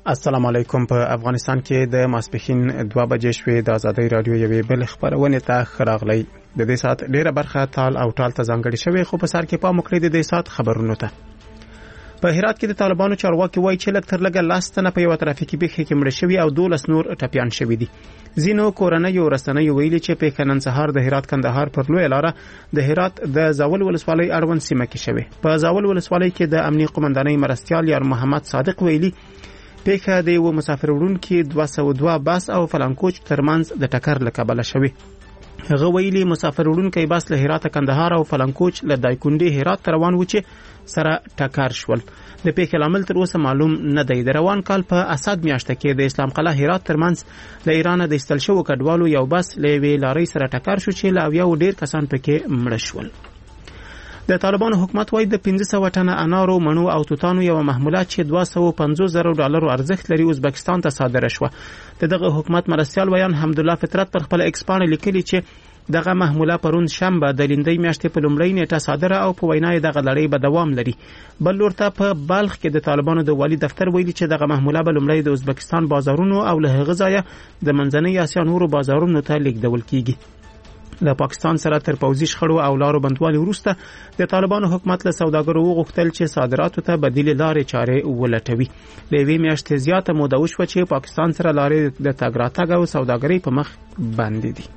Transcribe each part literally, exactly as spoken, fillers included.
السلام علیکم. په افغانستان کې د ماسپښین دوه بجې شوې د ازادۍ رادیو یوې بل خبرونه ته راغلی. د دې سات ډیره برخه تال او ټال ته ځانګړې شوې، خو په سر کې پام وکړئ د دې سات خبرونو ته. په هرات کې د طالبانو چارواکي وایي چې لږ تر لږه لاس تنه په یو ترافیکي پیښه کې مړ شوي او دولس نور ټپیان شوي دي. ځینو کورنیو رسنیو ویلي چې پیښه نن سهار د هرات کندهار پر لوی لاره د هرات د زاول ولسوالۍ اړوند سیمه کې شوه. په زاول ولسوالۍ کې د امنیه قومندانۍ مرستيال یار محمد صادق ویلي پیښه د یو مسافر وړونکي دوه سوه دوه باس او فلانکوچ ترمنځ د ټکر له کبله شوه. هغه ویلي مسافر وړونکي باس له هرات کندهار او فلانکوچ له دایکندي هرات روان و چې سره ټکر شول. د پیښې لامل تر اوسه معلوم نه دی. د روان کال په اسد میاشت کې د اسلام قلعه هرات ترمنځ له ایران د استل شو کډوالو یو بس له وی لارې سره ټکر شو چې لا یو ډیر کسان پکې مړ شول. د طالبانو حکومت وايي د پنځه سوه ټنه انارو منو او توتانو یو محموله چې دوه سوه و پنځوس زره ډالرو ارزښت لري ازبکستان ته صادره شوه. دغه حکومت مرستيال بیان حمدالله فطرت پر خپل ایکس باندې لیکلي چې دغه محموله پرون شنبه د لیندۍ میاشتې په لومړۍ نیټه صادره او په وینا دغه لړۍ به دوام لري. بل ورته په بلخ کې د طالبانو د والی دفتر ویلي چې دغه محموله به لومړی د ازبکستان بازارونو او له هغه ځایه د منځنۍ اسیا نورو بازارونو ته لیږدول کیږي. د پاکستان سره تر پوځي شخړو او لارو بندوالي وروسته د طالبانو حکومت له سوداګرو وغوښتل چې صادراتو ته بدیل لارې چارې ولټوي. د یوې میاشتې زیاته موده وشوه چې پاکستان سره لارې د تګ راتګ او سوداګرۍ په مخ باندې دي.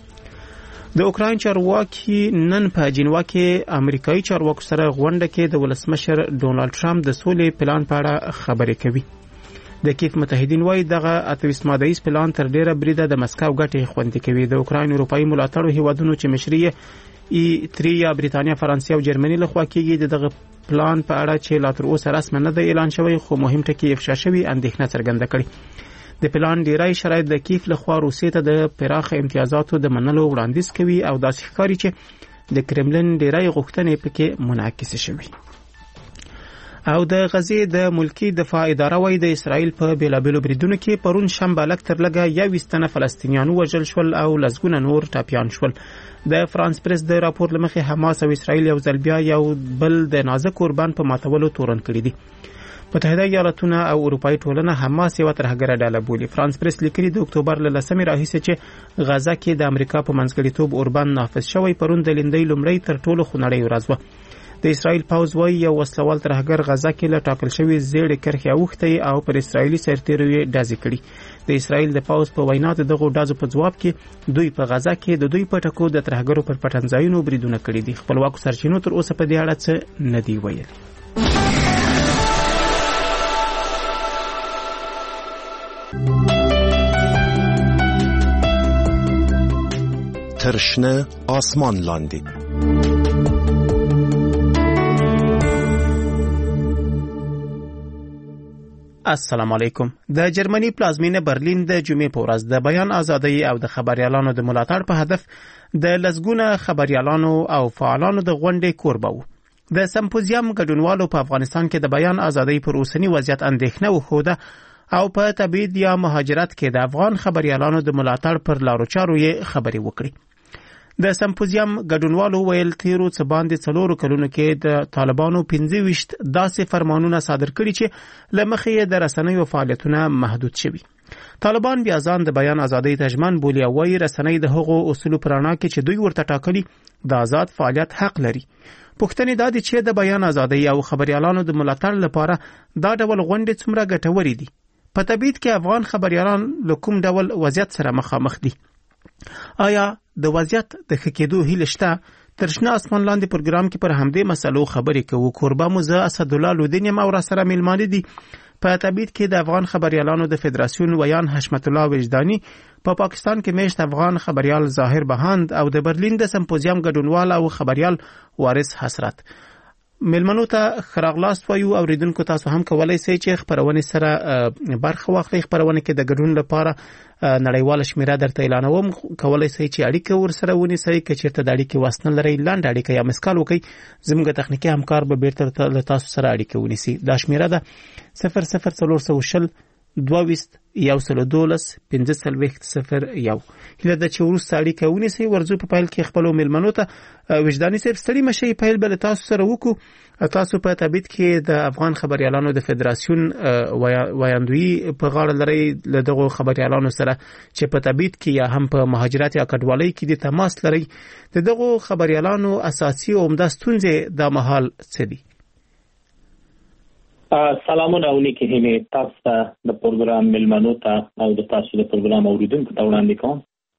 د اوکراین چارواکي نن په جنیوا کې امریکایي چارواکو سره غونډه کې د ولسمشر ډونالد ټرمپ د سولې پلان په اړه خبرې کوي. د کیف متحدین وايي دغه اتویس مادهیز پلان تر ډیره بریده د مسکو ګټې خوندي کوي. د اوکراین اروپایي ملاتړو هیوادونو چې مشري ای تری یا بریتانیا، فرانسې او جرمني لخوا کېږي دغه پلان په اړه چې لا تر اوسه رسمي نه دی اعلان شوی، خو مهم ټکي افشا شوی اندېښنه څرګنده کړې. د پلان ډیری شرایط د کیف لخوا روسیې ته د پراخه امتیازاتو د منلو وړاندیز کوي او داسې ښکاري چې د کرملین ډیری غوښتنې پکې منعکس شوي. او د غزې د ملکی دفاع اداره وايي د اسرائیل په بیلابیلو بریدونو کې پرون شنبه لک تر لګه یوویشت تنه فلسطینیان وژل شول او لسګونه نور ټپیان شول. د فرانس پریس د راپور لمخې حماس او اسرائیل یو ځل بیا یو بل د نازک قربان په ماتولو تورن کړی دي. متحده ایالاتونه او اروپایي ټولنه حماس یو ترهګره ډله بولي. فرانس پریس لیکلي د اکتوبر له لسمې راهیسې چې غزه کې د امریکا په منځګړیتوب اوربند نافذ شوی پرون د لیندۍ لومړی تر ټولو خونړۍ ورځ وه. د اسرائیل پوځ وايي یو وسلوال ترهګر غزه کې له ټاکل شوی زیړې کرښې اوښتی او پر اسرائیلي سرتیرو یې ډزې کړي. د اسرائیل د پوځ په وینا د دغو ډزو په ځواب کې دوی په غزه کې د دوی په ټکو د ترهګرو پر پټنځایونو بریدونه کړي دي. خپلواکو سرچینو تر اوسه په دې اړه څه نه دي ویلي. ترشنه آسمان لاندې. السلام علیکم. د جرمني پلازمینه برلین د جمعې په ورځ د بیان ازادۍ او د خبريالانو د ملاتړ په هدف د لسګونه خبريالانو او فعالانو د غونډې کوربه وو. د سمپوزیم ګډونوالو په افغانستان کې د بیان ازادۍ پر اوسنی وضعیت اندېښنه وښوده او په تبعید یا مهاجرت کې د افغان خبريالانو د ملاتړ پر لارو چارو یې خبرې وکړي. د سمپوزیم ګډونوالو ویل تیرو څه باندې څلورو کلونو کې د طالبانو پنځه ویشت داسې فرمانونه صادر کړي چې له مخې د رسنیو فعالیتونه محدود شوي. طالبان بیا ځان د بیان ازادۍ ته ژمن بولي او وایي رسنۍ د هغو اصولو په رڼا کې چې دوی ورته ټاکلي د آزاد فعالیت حق لري. پوښتنې دا دي چې د بیان ازادۍ او خبريالانو د ملاتړ لپاره دا ډول غونډې څومره ګټورې دي. په تبعید کې افغان خبريالان له کوم ډول وضعیت سره مخامخ دي؟ آیا د وضعیت د ښه کېدو هیله شته؟ ترشنه آسمان لاندې پروګرام کې پر همدې مسلو خبرې کوو. کوربه مو زه اسدالله لودین یم او را سره میلمانه دي په تبعید کې د افغان خبريالانو د فدراسیون ویان حشمت الله وجدانی، په پا پاکستان کې میشت افغان خبريال ظاهر بهاند او د برلین د سمپوزیم ګډونوال او خبريال وارث حسرت. میلمنو ته خراغلاست وایو. اوریدونکو تاسو هم کولای شئ چې خبرونه سره برخه واخلئ. خبرونه کې د ګډون لپاره نړیواله شمیره درته اعلانوم. کولای شئ چې اړیکه ورسره ونیسئ. که چیرته د اړیکې واسطه لرئ لاندې اړیکه یا مسکال وکړئ. زموږ تخنیکی همکار به بیرته له تاسو سره اړیکه ونیسي. دا شمیره ده صفر صفر څلور سوه شل دوه ویست یو سل دولس پنځه څلوېښت صفر یو. هیله ده چې وروسته اړیکه ونیسئ. ورځو په پیل کې خپلو مېلمنو ته وجداني صاحب ستړي مه شئ، پیل به له تاسو سره وکړو. تاسو په تبعید کې د افغان خبریالانو د فدراسیون ویاندویي په غاړه لرئ. له دغو خبریالانو سره چې په تبعید کې یا هم په مهاجرت یا کډوالۍ کې د تماس لرئ، د دغو خبریالانو اساسي او عمده ستونزې دا مهال څه دي؟ سلامونه او نیکی هیلې تاسو ته د پروګرام ملمنو ته او د تاسو د پروګرام اوریدونکو ته وړاندې کوم.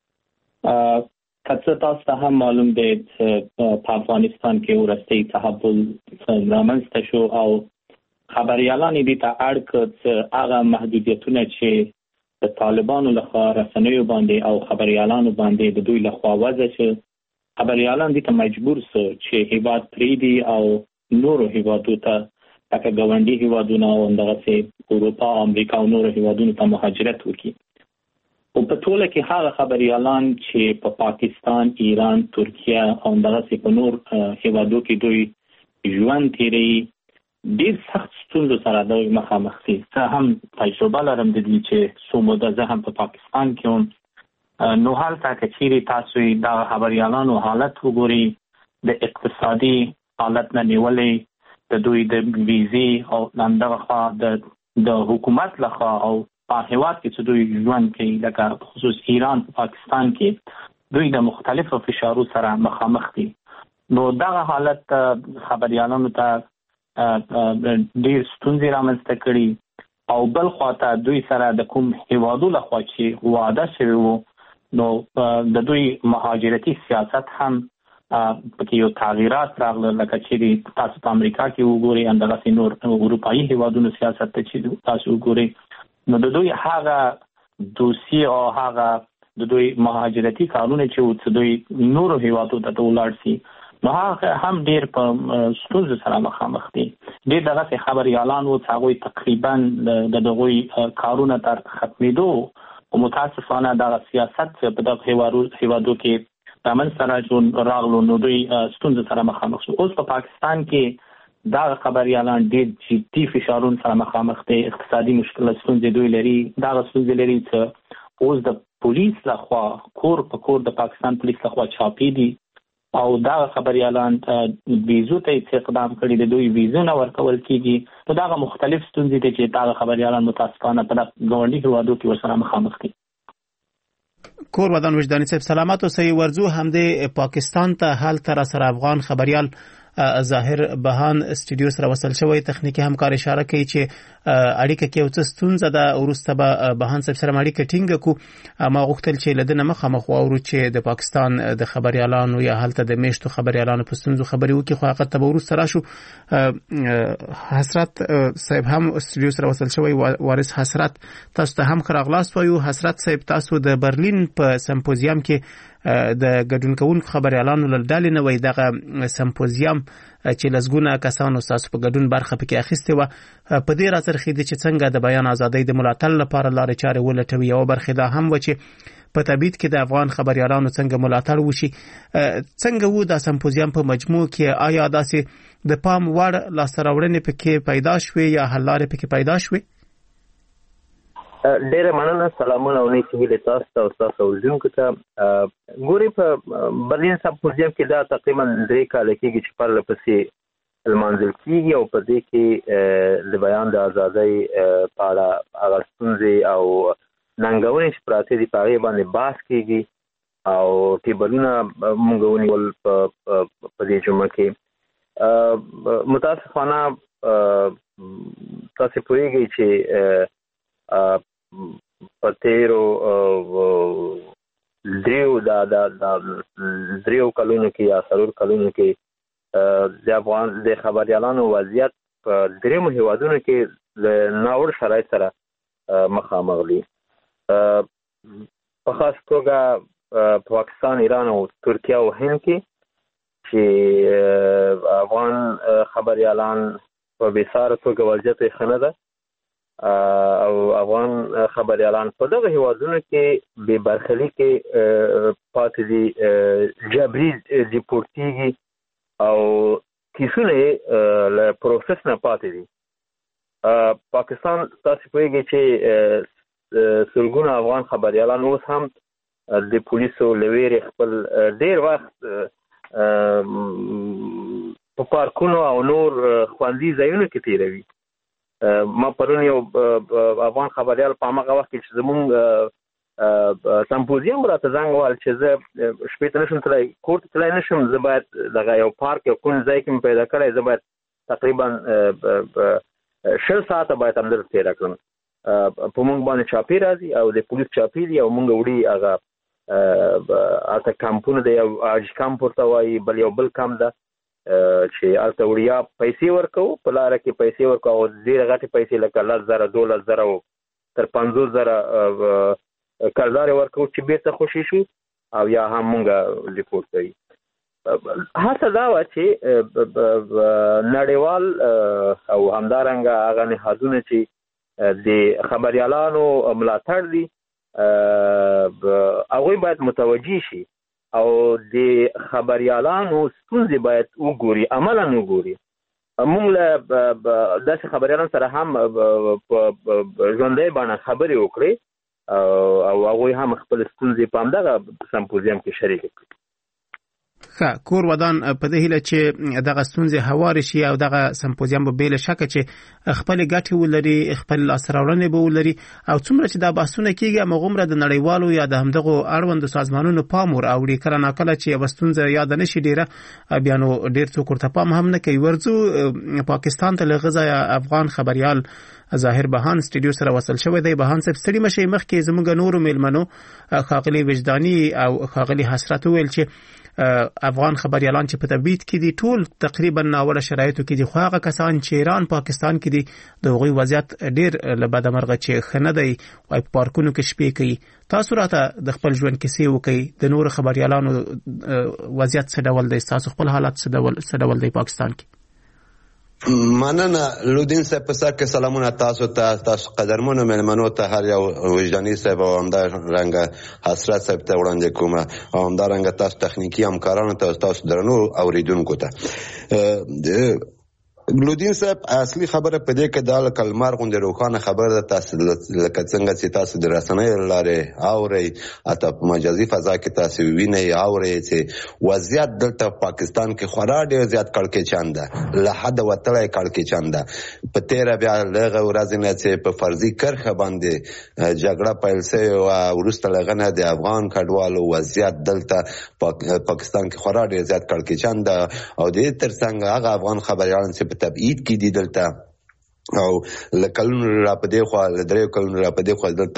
که تاسو ته هم معلوم دی په افغانستان کې ورستي تحول رامنځته شو او خبریالان دې ته اړ کړ هغه محدودیتونه چې د طالبانو لخوا رسنیو باندې او خبریالانو باندې د دوی لخوا وضع شو. خبریالان دې ته مجبور سو چې هیواد پریدي او نورو هیوادو ته لکه ګاونډي هیوادونه او همدغسې اروپا، امریکا او نورو هیوادونو ته مهاجرت وکړي. او په ټوله کې هغه خبریالان چې په پا پاکستان، ایران، ترکیه او همدغسې په نور هیوادو کې دوی ژوند تیروي، ډېر سخت ستونزو سره دوی مخامخ دي. زه هم تجربه لرم د دې چې څو موده زه هم په پاکستان کې وم. نو هلته که چیرې تاسو دغه خبریالانو حالت وګورئ، د اقتصادي حالت نه نیولې د دوی د ویزې او همدغه خوا د د حکومت لخوا او په هیواد کې چې دوی ژوند کوي، لکه خصوص ایران په پاکستان کې دوی د مختلفو فشارو سره مخامخ دي. نو دغه حالت خبریالانو ته ډېر ستونزې رامنځته کړي او بل خواته دوی سره د کوم هیوادو لخوا چې وعده شوی وو، نو د دوی مهاجرتي سیاست هم پکې یو تغییرات راغله. لکه چې تاسو په امریکا کې وګورئ، همدغسې نور اروپایي هیوادونو سیاست ته چې تاسو وګورئ، نو د دوی هغه دوسي او هغه د دوی مهاجرتي کارونه چې دوی نورو هیوادو ته ولاړ سي، نو هغه هم ډېر په ستونزو سره مخامخ دي. ډېر دغسې خبریالان وو چې هغوی تقریبا د دغوی کارونه تر ختمېدو او متاسفانه دغه سیاست په دغه هیوادو کې رامن سره جون راغلو، نو دوی ستونزو سره مخامخ شو. اوس په پاکستان کې دا خبریالان ډېر جدي فشارونو سره مخامخ دي. اقتصادي مشکلات ستونزې دوی لري. دا ستونزې لري چې اوس د پولیس لخوا کور په کور د پاکستان پولیس لخوا چاپی دي او دا خبریالان ویزو ته اقدام کړي، د دوی ویزو نه ورکول کیږي. نو دا مختلف ستونزې دي چې دا خبریالان متاسفانه په ګاونډي هیوادو کې ورسره مخامخ دي. کور ودان وجداني صاحب سلامت اوسئ. ورځو همدې پاکستان ته هلته را سره افغان خبریال ظاهر بهان استودیو سره وصل شوی. تخنیکی همکار اشاره کوي چې اړیکه کې یو څه ستونزه ده، وروسته به بهان صاحب سره اړیکه ټینګه کو. ما غوښتل چې له دې نه مخامخ واورو چې د پاکستان د خبریالانو یا هلته د میشتو خبریالانو په ستونزو خبرې وکړي، خو هغه ته به وروسته راشو. حسرت صاحب هم استودیو سره وصل شوی. وارث حسرت، تاسو ته هم ښه راغلاست وایو. حسرت صاحب، تاسو د برلین په سمپوزیم کې د ګډون کوونکو خبریالانو له ډلې نه وای. دغه سمپوزیم چې لسګونه کسانو تاسو په ګډون برخه پکې اخیستې وه، په دې راڅرخېدې چې څنګه د بیان ازادۍ د ملاتړ لپاره لارې چارې ولټوي. یوه برخه دا هم وه چې په تبعید کې د افغان خبریالانو څنګه ملاتړ وشي. څنګه وو دا سمپوزیم په مجموع کې؟ آیا داسې د پام وړ لاسته راوړنې پکې پیدا شوې یا حل لارې پکې پیدا شوې؟ ډېره مننه. سلامونه او نیکې هیلې تاسو ته او ستاسو اوریدونکو ته. ګورې، په برلین سمپوزیم کې دا تقریبا درې کاله کېږي چې پرله پسې لمانځل کېږي او په دې کې د بیان د ازادۍ په اړه هغه ستونزې او ننګونې چې پراته دي په هغې باندې بحث کېږي او ټیبلونه موږ ونیول په دې جمعه کې. متاسفانه تاسې پوهېږئ چې په تیرو دریو دا دا دریو کلونو کې یا څلور کلونو کې د افغان د خبریالانو وضعیت په دریمو هیوادونو کې له ناوړ شرایط سره مخامخ دي. په خاص توګه پاکستان، ایران او ترکیه او هند کې چې افغان خبریالان په بېساره توګه وضعیت یې ښه نه ده او افغان خبریالان په دغه هیوادونو کې بې برخلیکې پاتې دي، جبري دیپورتېږي او کیسونه یې له پروسس نه پاتې دي. پاکستان تاسو پوهیږئ چې سلګونه افغان خبريالان اوس هم د پولیسو لویری خپل ډیر وخت په پارکونو او نور خوندي ځایونو کې تیروي. ما پرون یو افغان خبريال په هغه وخت کې چې زمونږ سمپوزیوم راته زنګ ووهل چې زه شپې ته نشم تللی، کور ته تللی نشم، زه باید دغه یو پارک یو کوم ځای کې مې پیدا کړی، زه باید تقریبا شل ساعته باید همدلته تېره کړم. په موږ باندې چاپی راځي او د پولیس چاپی دي او موږ وړي هغه هلته کمپونه دی، یو حاجي کمپ ورته وایي، بل یو بل کمپ ده چې هلته وړي یا پیسې ورکوو، په لاره کې پیسې ورکوو او ډېرې غټې پیسې لکه لس زره دولس زره او تر پنځوس زره کلدارې ورکوو چې بېرته خوشي شو او یا هم موږ ریپورټ کوي. هڅه دا وه چې نړیوال او همدارنګه هغه نهادونه چې د خبریالانو ملاتړ دي هغوی باید متوجه شي او د خبریالانو ستونزې باید وګوري، عملا وګوري. موږ له داسې خبریالانو سره هم په ژوندۍ بڼه خبرې وکړې او هغوی هم خپل ستونزې په همدغه سمپوزیم کې شریکې کړي. ښه، کور ودان په دې هیله چې دغه ستونزې هوارې شي او دغه سمپوزیم به بې له شکه چې خپلې ګټې ولري، خپل لاسته راوړنې به ولري او څومره چې دا بحثونه کېږي هماغومره د نړیوالو یا د همدغو اړوندو سازمانونو پام ور اوړي. کله ناکله چې یوه ستونزه یاده نه شي ډېره بیا نو ډېر څوک ورته پام هم نه کوي. ورځو پاکستان ته له هغه ځایه افغان خبریال ظاهر بهان سټوډیو سره وصل شوی دی. بهان صاحب ستړي مه شئ، مخکې زموږ نورو میلمنو ښاغلي وجداني او ښاغلي حسرت وویل چې افغان خبریالان چې په تبعید کې دي ټول تقریبا ناوړه شرایطو کې دي، خو هغه کسان چې ایران پاکستان کې دي د هغوی وضعیت ډېر له بده مرغه چې ښه نه دی او په پارکونو کې شپې کوي. تاسو راته د خپل ژوند کیسې وکړئ، د نورو خبریالانو وضعیت څه ډول دی، ستاسو خپل حالت څه ډول څه ډول دی پاکستان کې؟ مننه لودین صاحب، په سر کې سلامونه تاسو ته، تاسو قدرمنو مېلمنو ته، هر یو وجداني صاحب او همدارنګه حسرت صاحب ته وړاندې کوم او همدارنګه تاسو تخنیکي همکارانو ته، تاسو درنو اوریدونکو ته. لودین صاحب اصلي خبره په دې کې دا لکه لمر غوندې روښانه خبره ده، تاسو لکه څنګه چې تاسو د رسنیو له لارې اورئ، حتی په مجازي فضا کې تاسو وینئ اورئ چې وضعیت دلته پاکستان کې خورا ډېر زیات کړکېچن ده، له حده وتلی کړکېچن ده. په تېره بیا له هغه ورځې نه چې په فرضي کرښه باندې جګړه پیل شوې وه، وروسته له هغه نه د افغان کډوالو وضعیت دلته پاکستان کې خورا ډېر زیات کړکېچن ده او د دې تر څنګ هغه افغان خبریالان چې تبعید کې دي دلته او لکلونو را په دې خوا له دریو کلونو را په دې خوا دلته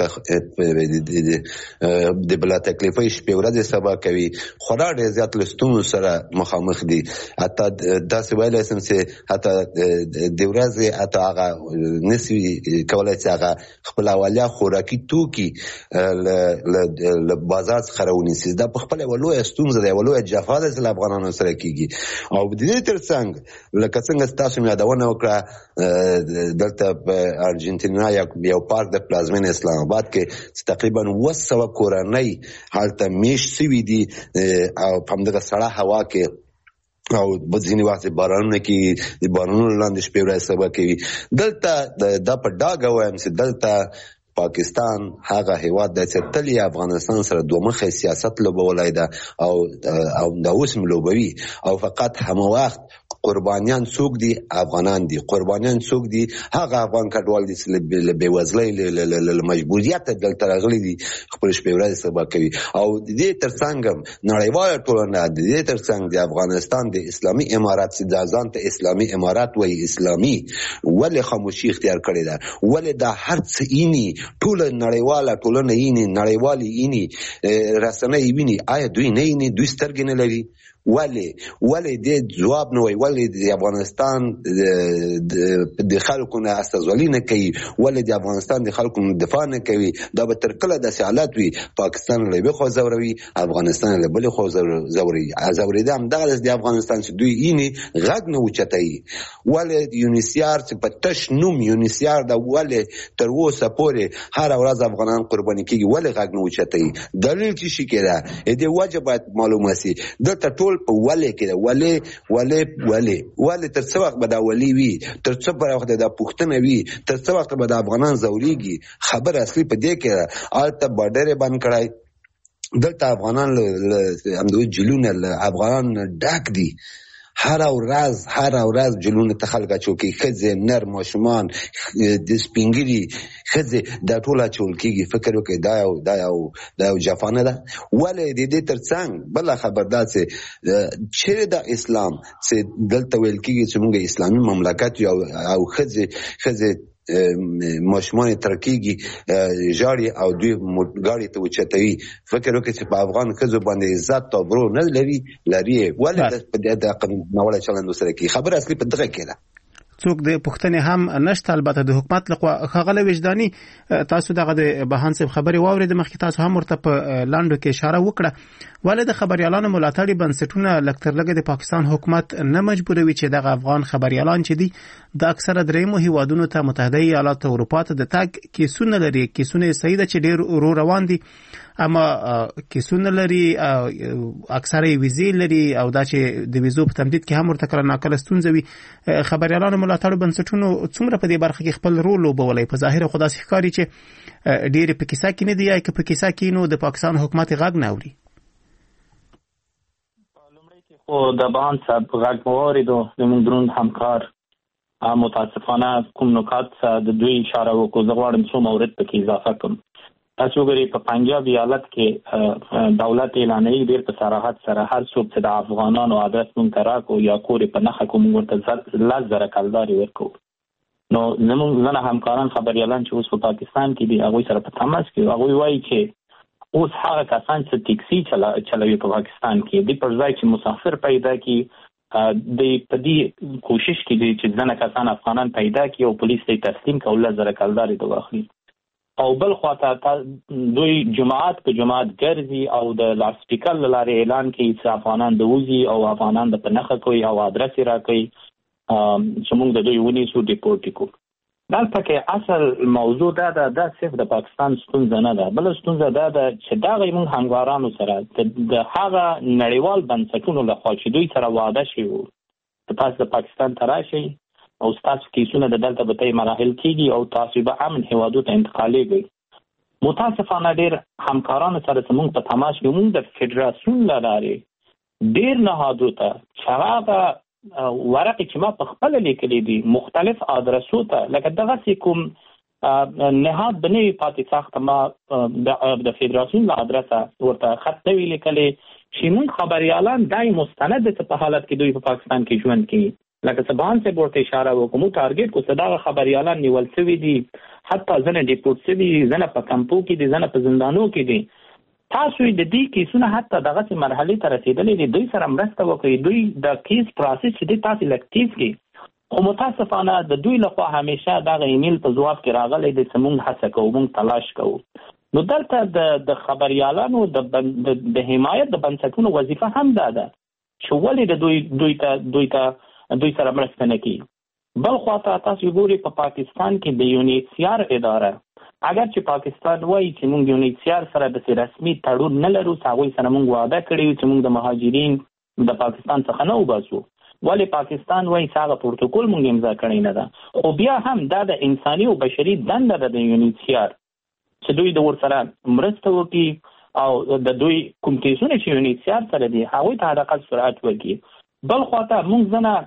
د بلا تکلیفۍ شپې ورځې سبا کوي، خورا ډېر زیات له ستونزو سره مخامخ دي. حتی داسې ویلی شم چې حتی د ورځې حتی هغه نسي کولی چې هغه خپل اولیا خوراکي توکي له بازار څخه راونیسي. دا په خپله یوه لویه ستونزه ده، یوه لویه جفا ده چې له افغانانو سره کېږي. او د دې تر څنګ لکه څنګه ستاسو مې یادونه وکړه دلته په ارجنټینا یو پارک د پلازمین اسلام آباد کې چې تقریبا اوه سوه کورنۍ هلته میشت شوي دي او په همدغه سړه هوا کې او ځینې وخت بارانونه کې د بارانونو لاندې شپې ورځې سبا کوي. دلته دا په ډاګه وایم چې دلته پاکستان هغه هیواد دی چې تل یې افغانستان سره دوه مخی سیاست لوبولی ده او او دا اوس هم لوبوي او فقط همه وخت قربانیان څوک دي؟ افغانان دي. قربانیان څوک دي؟ هغه افغان کډوال دي چې له بېوزلۍ له مجبوریته دلته راغلي دي، خپل شپې ورځې سبا کوي. او د دې تر څنګ نړیواله ټولنه د دې تر څنګ د افغانستان د اسلامي امارات چې دا ځان ته اسلامي امارات وایي، اسلامي ولې خاموشي اختیار کړې ده؟ ولې دا هر څه اینی ټوله نړیواله ټولنه اینی، نړیوالې اینی، رسنۍ ویني، آیا دوی نه ایني؟ دوی سترګې نه لري؟ ولی ولی دې جواب نه وای، ولی د افغانستان د خلکو نه استازولي نه کوي، ولی د افغانستان د خلکو نه دفاع نه کوي؟ دا به تر کله داسې حالات وي پاکستان له یوې خوا ځوروي، افغانستان له بلې خوا ځوروي. ځورېده همدغه د افغانستان چې دوی اینې غږ نه اوچتوي. ولې یونیسیار چې په تش نوم یونیسیار ده، ولې تر اوسه پورې هره ورځ افغانان قرباني کېږي؟ ولې غږ نه اوچتوي؟ دلیل څه شي کې ده؟ دې وجه باید معلومه سي. دلته ټول ټول په ولې کې ده، ولې ولې ولې ولې تر څو وخت به دا ولې وي، تر څو پر وخت دا پوښتنه وي، تر څو وخت به د افغانان زوريږي. خبر اصلي په دې کې ده الته بارډر بند کړای، دلته افغانان له همدوی جلونه له افغانان ډک دي، هر ورځ هر ورځ جلونه ته خلک اچوکي، ښځې نر ماشومان د سپینګري ښځې دا ټول اچول کېږي. فکر وکړئ دا یو دا یو دا یو جفانه ده. ولې د دې تر څنګ بله خبر دا چې چیرې د اسلام چې دلته ویل کېږي چې موږ اسلامي مملکت یو او ښځې ښځې ماشومان ترکیږي ژاړي او دوی ګاډي ته وچتوي. فکر وکړئ چې په افغان ښځو باندې عزت او برو نه لري لري ولې په دې د ناوړه چلند سره کوي. خبر اصلي په دغه کې ده. څوک د پښتنې هم نشته، البته د حکومت لخوا خغله وجداني. تاسو دغه د بهان صاحب خبري واورید، مخکې تاسو هم ورته په لاندو کې اشاره وکړه. ولې د خبريالانو ملاتړي بنسټونه لکتر لګه د پاکستان حکومت نه مجبوروي چې دغه افغان خبريالان چې دي د اکثره درېمو هیوادونو ته متحده ایالات او اروپا ته د تګ کیسونه لري. کیسونه سیده چې ډېر ورو روان دي، اما کیسونه لري، اکثره ویزې لري او دا چې د ویزو په تمدید کې هم ورته کله ناکله ستونزه وي. خبريالانو ملاتړو بنسټونو څومره په دې برخه کې خپل رول لوبولی؟ په ظاهر خو داسې ښکاري چې ډېرې په کیسه کې نه دي، یا که په کیسه کې نو د پاکستان حکومت غږ نه اوري. لومړی کې خو د بهان صاحب غږ مو واورېدو، زموږ دروند همکار متاسفانه کوم نکات د دوی اشاره وکړو. زه غواړم څو مورد پکې اضافه کړم. تاسو وګورئ په پنجاب ایالت کې دولت اعلانوي ډېر په صراحت سره هر څوک چې د افغانانو عادت مونږ ته راکړو یا کورې په نښه کړو، موږ ورته لس زره کلدارې ورکړو. نو زموږ ځینې همکاران خبریالان چې اوس په پاکستان کې دي هغوی سره په تماس کې هغوی وایي چې اوس هغه کسان چې ټیکسي چلوي په پاکستان کې د پر ځای چې مسافر پیدا کړي د په دې کوشش کې دي چې ځینې کسان افغانان پیدا کړي او پولیس ته تسلیم کړي او لس زره کلدارې ته واخلي. او بل خواته دوی جماعت په جماعت ګرځي او د لاسپیکر لاره اعلان کوي چې افغانان د وزي او افغانان د پنخه کوي او ادرس را کوي چې موږ د دوی ونی سو ډیپورټ کو. دلته کې اصل موضوع دا ده د صرف د پاکستان ستونزه نه ده، بل ستونزه دا ده چې دا غوښمن همکارانو سره د هغه نړیوال بنسټونو له خوا چې دوی سره وعده شوی وو چې تاسو د پاکستان تراشي او تاسو کیسونه د دلته به مراحل کیږي او تاسو به امن هوادو ته انتقالېږئ. متاسفانه ډېر همکارانو سره زموږ په تماس کې موږ د فدراسیون له لارې ډېر نهادو ته چې هغه ورقې چې ما په خپله لیکلي دي مختلف ادرسو ته، لکه دغسې کوم نهاد به نه وي پاتې ساخته، ما د فدراسیون له ادرسه ورته خط نه وي لیکلی چې موږ خبریالان دای مستند په حالت کې دوی په پاکستان کې ژوند کوي. لکه سبحان سے ورته اشاره وکړو ټارګټ کو صداغه خبريالان نیول شوی دي، حتی ځنه ډیپورټ شوی دي، ځنه په کمپو کې دي، ځنه په زندانو کې دي. تاسو د دې کیسونه حتی دغه سي مرحله ته رسیدلې دي، دوی سره مرسته وکړي، دوی د کیس پروسس چې دي تاسو لکټیو کې. خو متاسفانه د دوی لخوا همیشه دغه ایمیل په جواب کې راغلی د سمون هڅه کوو، موږ تلاش کوو. نو دلته د د خبريالانو د د حمایت د بنسټونو وظیفه هم ده چې ولې د دوی دوی ته دوی ته دوی سره مرسته نه کوي. بل خواته تاسو ګورئ په پاکستان کې د یونیسیار اداره، اگر چې پاکستان وایي چې موږ یونیسیار سره د رسمي تړون نه لرو، هغوی سره موږ وعده کړی چې موږ د مهاجرین د پاکستان څخه نه وباسو، ولې پاکستان وایي چې هغه پروتوکول موږ امضا کړی نه ده. خو بیا هم دا د انساني او بشري دنده ده د یونیسیار چې دوی د ورسره مرسته وکړي او د دوی کوم کیسونه چې یونیسیار سره دي هغوی ته حداقل سرعت ورکړي. بل خواته موږ ځنه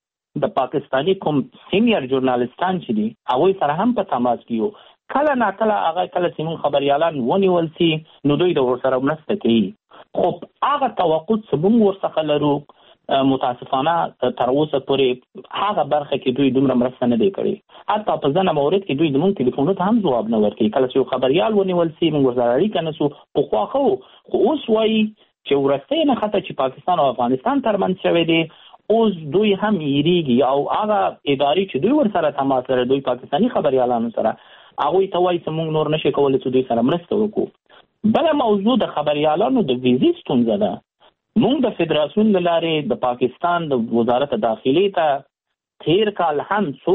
د پاکستانی کوم سینیئر ژورنالیستان چې دي هغوی سره هم په تماس کې یو، کله ناکله هغه کله چې موږ خبریالان ونیول سي نو دوی د ورسره مرسته کوي. خو هغه توقع چې موږ ورڅخه لرو متاسفانه تر اوسه پورې هغه برخه کې دوی دومره مرسته نه دی کړې. حتی په ځینې مورد کې دوی زموږ ټلیفونونو ته هم ځواب نه ورکوي. کله چې یو خبریال ونیول سي موږ ورسره اړیکه نه سو، پخوا ښه وو، خو اوس وایي چې وروستی نښته چې پاکستان او افغانستان ترمنځ شوی دی اوس دوی هم یریږي او هغه ادارې چې دوی ورسره تماس لري دوی پاکستاني خبریالانو سره هغوی ته وایي چې موږ نور نشي کولی چې دوی سره مرسته وکړو. بله موضوع د خبریالانو د ویزې ستونزه ده. موږ د فدراسیون له لارې د پاکستان د وزارت داخلي ته تیر کال هم څو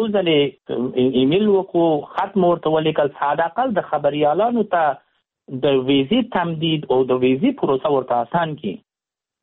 ځلې ایمیل وکړو، خط مو ورته ولیکل چې حداقل د خبریالانو ته د ویزې تمدید او د ویزې پروسه ورته اسان کړي.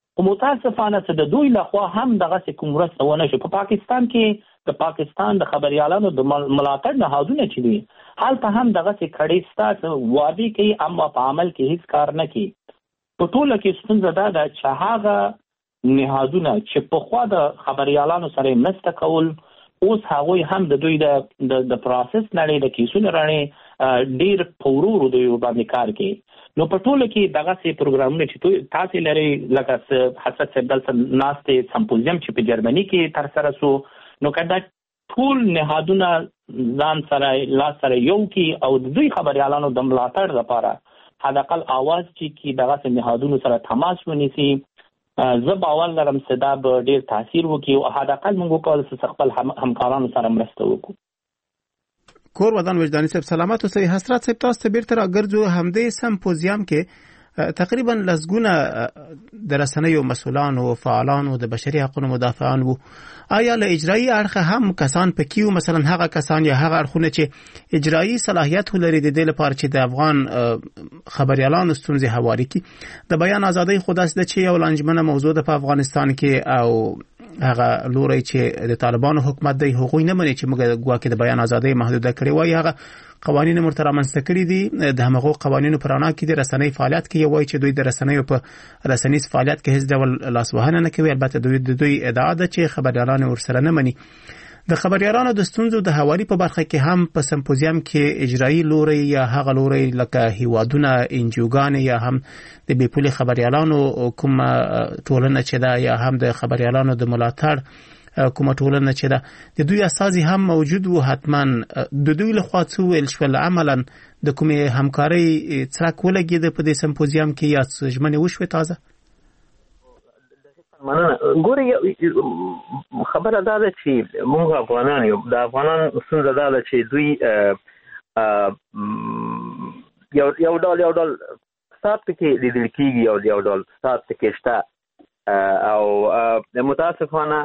خو متاسفانه چې د دوی لخوا هم دغه کوم مرسته ونه شو. په پاکستان کې د پاکستان د خبريالانو د ملاتړ نهادونه چې دي هلته هم دغه کړي ستاسو وادي کوي اما په عمل کې هیڅ کار نه کوي. په ټوله کې ستونزه دا ده چې هغه نهادونه چې په خوا د خبريالانو سره مرسته کول اوس هغوی هم د دوی د د پروسس نړۍ د کیسونو رانه ډیر پورورو دوی باندې کار کوي. نو په ټوله کې دغه سي پروګرامونه چې تاسو لري لکه حسد سبدل ناستې سمپوزیم چې په جرمني کې تر سره سو نو کدا ټول نهادونه ځان سره لا سره یو کی او د دوی خبريالانو د ملاتړ لپاره حداقل आवाज چې کی دغه نهادونو سره تماس ونیسي زه باور لرم چې دا به ډیر تاثیر وکړي او حداقل موږ کولای شو خپل همکارانو سره مرسته وکړو. کور ودان وجداني صاحب سلامات اوسئ. حسرت صاحب تاسو ته بیرته راګرځو همدې سمپوزیم کې تقریبا لسګونه د رسنیو مسؤلان او فعالان او د بشري حقوقو مدافعان وو. آیا له اجرایي اړخه هم کسان پکې مثلا هغه کسان یا هغه اړخونه چې اجرایي صلاحیت لري د دې لپاره چې د افغان خبريالانو ستونزې هواري کړي؟ د بیان ازادي خداس د چې یو لنجمنه موضوع ده په افغانستان کې او هغه لوري چې د طالبانو حکومت دی هغوی نه مني چې موږ ګواکې د بیان ازادي محدوده کړي وای. هغه قوانین مرترا منځته کړي دي د همغو قوانینو پر اړه کې د رسنۍ فعالیت کې وای چې دوی د رسنیو په رسنیز فعالیت کې هیڅ ډول لاسوهنه نه کوي. البته دوی د دوی ادعا ده چې خبريالان ورسره نه مني. د خبريالانو د ستونزو د حوالي په برخه کې هم په سمپوزیم کې اجرایي لوري یا هغه لوري لکه هیوادونه انجوګان یا هم د بیپولي خبريالانو کوم ټولنه چې دا یا هم د خبريالانو د ملاتړ کومه ټولنه چې دا د دوی اساسي هم موجود وو. حتما د دوی له خوا څو ویل شول عملاً د کومې همکاري څرک ولګید په دې سمپوزیم کې یا څه ژمنې وشوې تازه؟ مننه. ګورې خبره دا ده چې موږ افغانان یو د افغانان ستونزه دا ده چې دوی یو یو ډول یو ډول سات کې لیدل کېږي او یو ډول سات کې شته او متاسفانه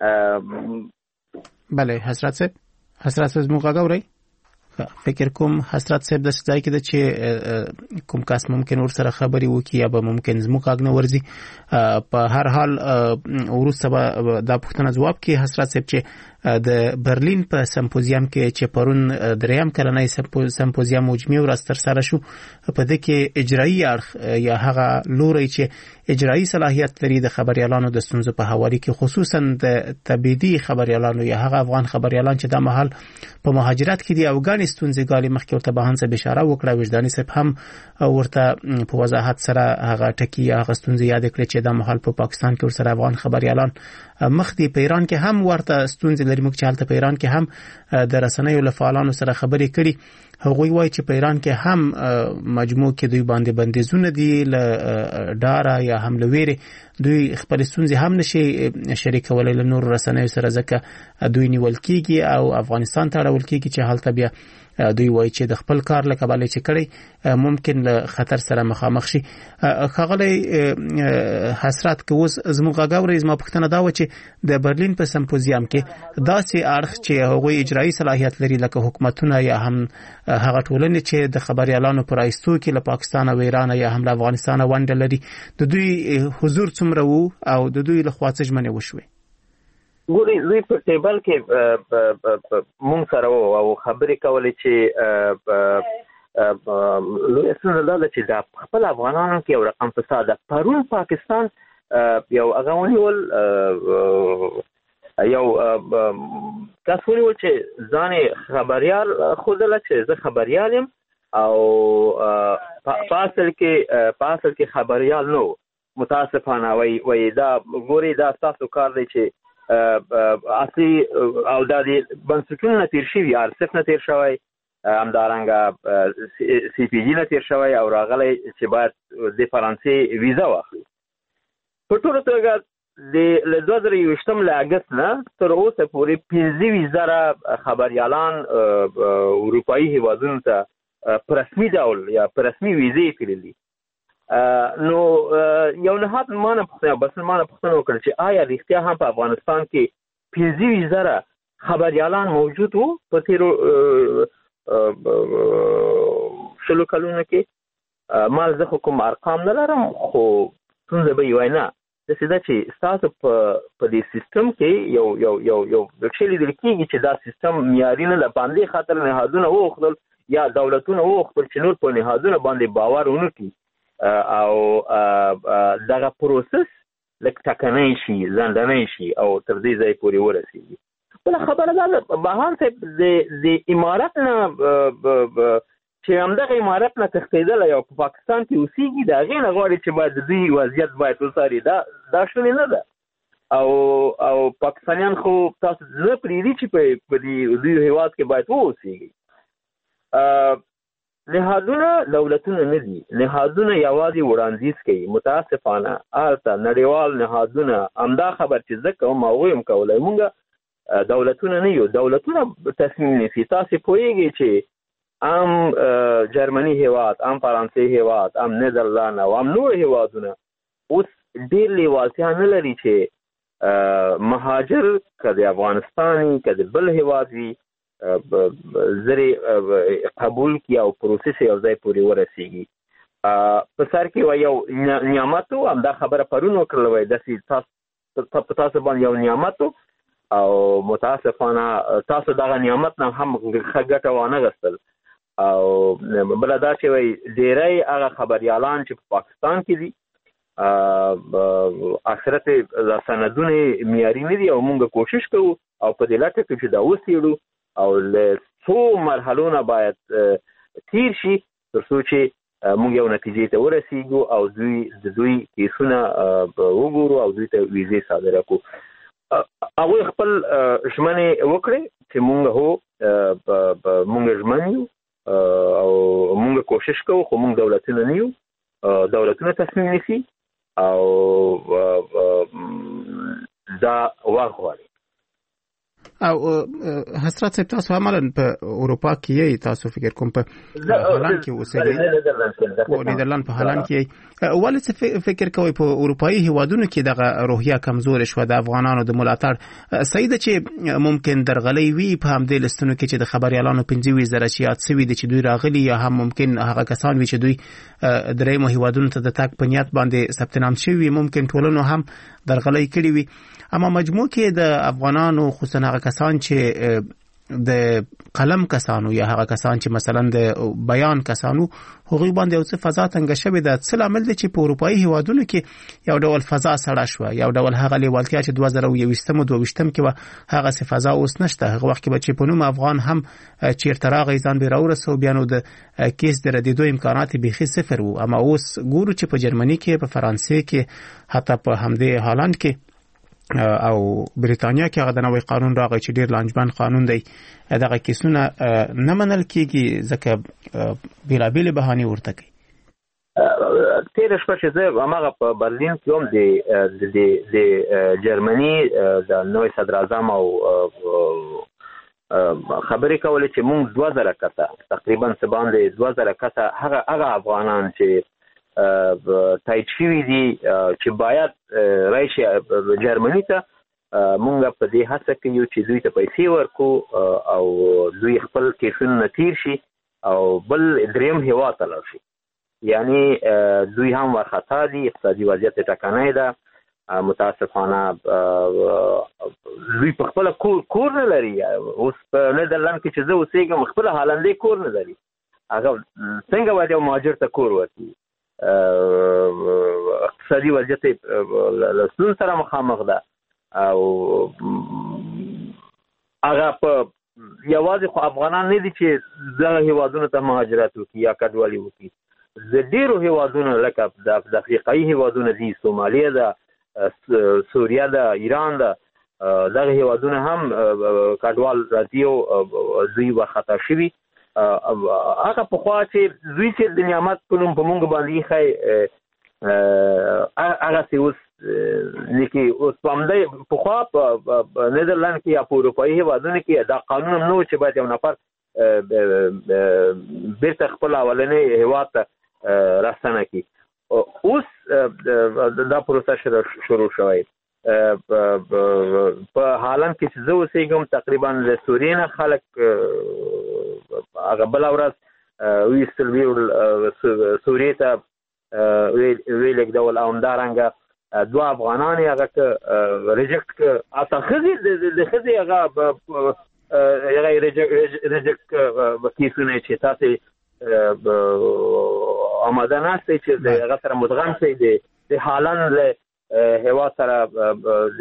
بله حسرت صاحب حسرت صاحب موږ غواړي فکر کوم حسرت صاحب د ځای کې د چې کوم کس ممکن ور سره خبري وکي یا به ممکن زموږ اګنه ورزي په هر حال ورسته د پښتنه جواب کې حسرت صاحب چې د برلین په سمپوزیم کې چې پرون دریم کلنۍ سمپوزیم مجمع ورځ تر سره شو په دې کې اجرایي اړخ یا هغه لوري چې اجرایي صلاحیت لري د خبريالانو د ستونزو په حواله کې خصوصا د تبعیدي خبريالانو یا هغه افغان خبريالان چې د محل په مهاجرت کې دي افغان ستونزې ګالي مخکې ورته به هنڅ بشاره وکړه. وجداني صاحب هم ورته په وضاحت سره هغه ټکی هغه ستونزې یاد کړې چې د محل په پاکستان کې ورسره افغان خبريالان مخ دي. په ایران کې هم ورته ستونزې لري. موږ چې حالت په ایران کې هم د رسنیو له فعالانو سره خبرې کړي هغوی وایي چې په ایران کې هم مجموع کې دوی باندې بندیزونه دي له ډاره یا هم له ویرې دوی خپل ستونزې هم نشي شریکولی له نور رسنیو سره ځکه دوی نیول کېږي او افغانستان ته اړول کېږي چې هلته بیا دوی وایي چې د خپل کار له کبله چې کړی ممکن له خطر سره مخامخ شي. ښاغلی حسرت که اوس زموږ غږ اورئ زما پوښتنه دا وه چې د برلین په سمپوزیم کې داسې اړخ چې هغوی اجرایي صلاحیت لري لکه حکومتونه یا هم هغه ټولنې چې د خبريالانو پر رایستو کې له پاکستان او ایران یا هم له افغانستان ونډه لري د دوی حضور څومره وو او د دوی له خوا څه ژمنې وشوې؟ ګوري دوی په ټیبل کې مونږ سره وو او خبرې کولې چې لوی څه نه ده چې د خپل افغانانو کې یو رقم فساد ده. پرون پاکستان یو هغه ونیول یو کس ونیول چې ځان خبریال ښودله چې زه خبریال یم او په اصل کې په اصل کې خبریال نه و. متاسفانه وایي دا ګوري دا ستاسو کار دی چې اصلي او دا د بنسټونو نه تېر شوي آر سف نه تېر شوی همدارنګه سی پی جي نه تېر شوی او راغلی چې باید د فرانسې ویزا واخلي. په ټوله توګه د له دوه زره یوویشتم له اګست نه تر اوسه پورې پنځه ویشت زره خبریالان اروپایي هېوادونو ته په رسمي ډول یا په رسمي ویزې تللي. نو یو نهاد ما نه پوښتنه بس ما نه پوښتنه وکړه چې آیا رښتیا هم په افغانستان کې پنځه ویشت زره خبریالان موجود وو په تېرو شلو کلونو کې؟ ما زه خو کوم ارقام نه لرم خو ستونزه به یې وای نه د سیده چې تاسو په په دې سیستم کې یو یو یو یو د شلې د کېږي چې دا سیستم معیاري نه باندې خاطر نهادونه وخدل یا دولتونه وخدل چې نور په نهادونه باندې باور ونکړي او دغه پروسس لکه ټکنی شي ځنډنی شي او تر دې ځای پورې ورسېږي. بله خبره ده بهان صاحب د امارت نه چې همدغه امارت نه تښتېدلی او په پاکستان کې اوسېږي د هغې نه غواړي چې باید د دوی وضعیت باید وڅاري. دا دا شونې نه ده او او پاکستانیان خو تاسو نه پرېږدي چې په دې دوی هېواد کې باید واوسېږي. نهادونه دولتونه نه دي، نهادونه یوازې وړاندیز کوي. متاسفانه هلته نړیوال نهادونه همدا خبر چې زه کوم هغوی هم کولی، مونږ دولتونه نه یو. دولتونه تصمیم نیسي. تاسې پوهېږئ چې ام جرمني هیواد، ام فرانسې هیواد، ام نیدرلند او ام نور هیوادونه اوس ډېر لیوالتیا نه لري چې مهاجر که د افغانستان که د بل هیواد وي زرې قبول کړي او پروسس یو ځای پورې ورسېږي. په سر کې یو نعمت و، همدا خبره پرون وکړله وایي داسې په تاسو باندې یو نعمت و او متاسفانه تاسو دغه نعمت نه هم ښه ګټه وانه غستل. او بله دا چې وایي ډېری هغه خبریالان چې په پاکستان کې دي اکثرت دا سندونه معیاري نه دي او موږ کوشش کوو او په دې لټه کې چې دا وڅېړو او له څو مرحلو نه باید تیر شي تر څو چې موږ یو نتیجې ته ورسېږو او دوی د دوی کیسونه وګورو او دوی ته ویزې صادره کړو. هغوی خپل ژمنې وکړې چې موږ هو موږ ژمن یو او موږ کوشش کوو، خو موږ دولتونه نه یو. دولتونه تصمیم نیسي او دا وخت غواړي. او حضرت صاحب تاسو عملاً په اروپا کې یې تاسو فکر کوم په هالند کې اوسېږئ او نیدرلند په هالند کې ولې څه فکر کوئ په اروپایي هیوادونو کې دغه روحیه کمزورې شوه د افغانانو د ملاتړ صحیح ده چې ممکن درغلۍ وي په همدې لستونو کې چې د خبریالانو پنځه ویشت زره چې یاد سوي دي چې دوی راغلي یا هم ممکن هغه کسان وي چې دوی درېیمو هیوادونو ته د تګ په نیت باندې ثبت نام شوي ممکن ټولنو هم درغلۍ کړي وي. اما مجموع کې د افغانانو خصوصا هغه کسان چې د قلم کسانو یا هغه کسان چې مثلا د بیان کسانو هغوی باندې یو څه فضا تنګه شوې ده، څه لامل دی چې په اروپایي هیوادونو کې یو ډول فضا سړه شوه، یو ډول هغه لیوالتیا چې دوه زره یوویشتم او دوه ویشتم کې وه هغسې فضا اوس نشته. هغه وخت کې به چې په نوم افغان هم چېرته راغی ځان به راورسو بیا نو د کیس د ردېدو امکانات بیخي صفر وو. اما اوس ګورو چې په جرمني کې، په فرانسې کې، حتی په همدې هالند کې او بریتانیا کې هغه د نوی قانون راغی چې ډېر لانجمن قانون دی، دغه کیسونه نه منل کېږي ځکه بېلابېلې بهانې ورته کوي. تېره شپه چې زه هماغه په برلین کې هم د جرمني د نوی صدراعظم او خبرې کولې چې موږ دوه زره کسه تقریبا څه باندې دوه زره کسه هغه هغه افغانان چې تایید شوي دي چې باید راشي جرمني ته، مونږ په دې هڅه کوو چې دوی ته پیسې ورکړو او دوی خپل کیسونه نه تیر شي او بل دریم هیواد ته لاړ شي. یعنی دوی هم وارخطا دي، اقتصادي وضعیت ټکنی ده. متاسفانه دوی په خپله کور نه لري. اوس په نیدرلند کې چې زه اوسېږم خپله هالندی کور نه لري. هغه څنګه باید یو مهاجر ته کور ورکړي؟ اقتصادي وضعیت له ستونزو سره مخامخ ده او هغه په یوازې خو افغانان نه دي چې دغه هیوادونو ته مهاجرت وکړي یا کډوالي وکړي. د ډېرو هیوادونو لکه د افریقایي هیوادونه دي، سومالیه ده، سوریه ده، ایران ده، دغه هیوادونه هم کډوال راځي او دوی وارخطا شوي. هغه پخوا چې دوی چې د نعمت په نوم په مونږ باندې ایښی هغسې اوس نه کې اوس په همدې پخوا په نیدرلند کې یا په اروپایي هېوادونو کې دا قانون هم نه و چې باید یو نفر بېرته خپل اولنی هېواد ته راستنه کړي. اوس دا پروسه شروع شوی. په هالند کې چې زه اوسېږم تقریبا د سوریې نه خلک هغه بله ورځ ویستل ویوړل سوریې ته ویې لېږدول او همدارنګه دوه افغانان هغه ریجکټ ک اته خزي د خزي هغه هغه ریجکټ کیسونه چې تاسو آماده ناست چې هغه سره مدغم شي د حالان له هوا سره